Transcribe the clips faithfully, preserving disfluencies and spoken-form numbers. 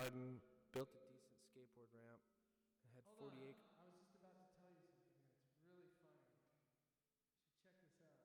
garden, built a decent skateboard ramp, and had Hold forty on. acres. I was just about to tell you something that's really funny. You should check this out.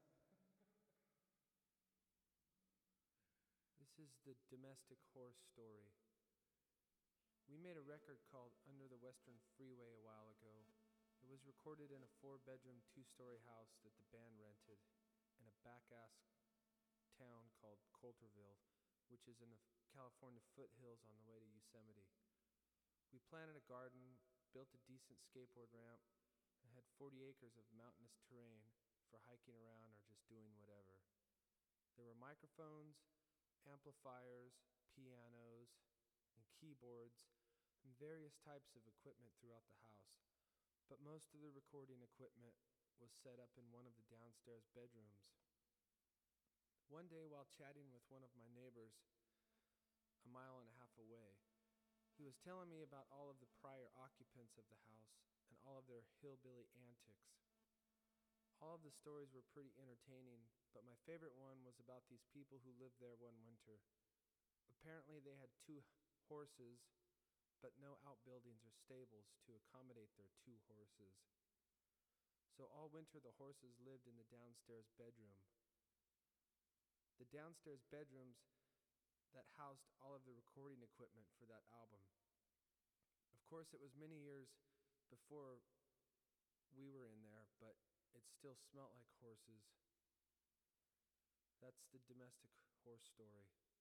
This is the domestic horse story. We made a record called Under the Western Freeway a while ago. It was recorded in a four-bedroom, two-story house that the band rented in a back-ass town called Coulterville, which is in the California foothills on the way to Yosemite. We planted a garden, built a decent skateboard ramp, and had forty acres of mountainous terrain for hiking around or just doing whatever. There were microphones, amplifiers, pianos, and keyboards, and various types of equipment throughout the house, but most of the recording equipment was set up in one of the downstairs bedrooms. One day, while chatting with one of my neighbors a mile and a half away, he was telling me about all of the prior occupants of the house and all of their hillbilly antics. All of the stories were pretty entertaining, but my favorite one was about these people who lived there one winter. Apparently they had two horses, but no outbuildings or stables to accommodate their two horses. So all winter the horses lived in the downstairs bedroom. The downstairs bedrooms that housed all of the recording equipment for that album. Of course, it was many years before we were in there, but it still smelled like horses. That's the domestic horse story.